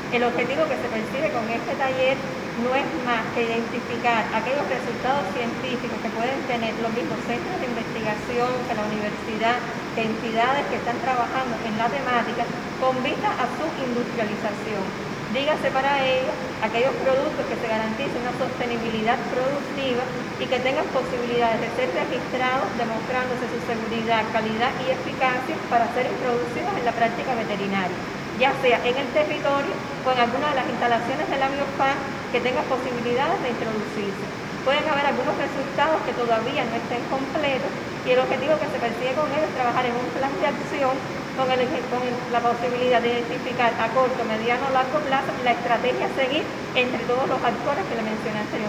El objetivo que se persigue con este taller no es más que identificar aquellos resultados científicos que pueden tener los mismos centros de investigación, que la universidad, que entidades que están trabajando en la temática con vista a su industrialización. Dígase para ello aquellos productos que se garanticen una sostenibilidad productiva y que tengan posibilidades de ser registrados, demostrándose su seguridad, calidad y eficacia para ser introducidos en la práctica veterinaria, ya sea en el territorio o en alguna de las instalaciones de la BioFam que tenga posibilidades de introducirse. Pueden haber algunos resultados que todavía no estén completos y el objetivo que se persigue con ellos es trabajar en un plan de acción con la posibilidad de identificar a corto, mediano o largo plazo la estrategia a seguir entre todos los actores que le mencioné anteriormente.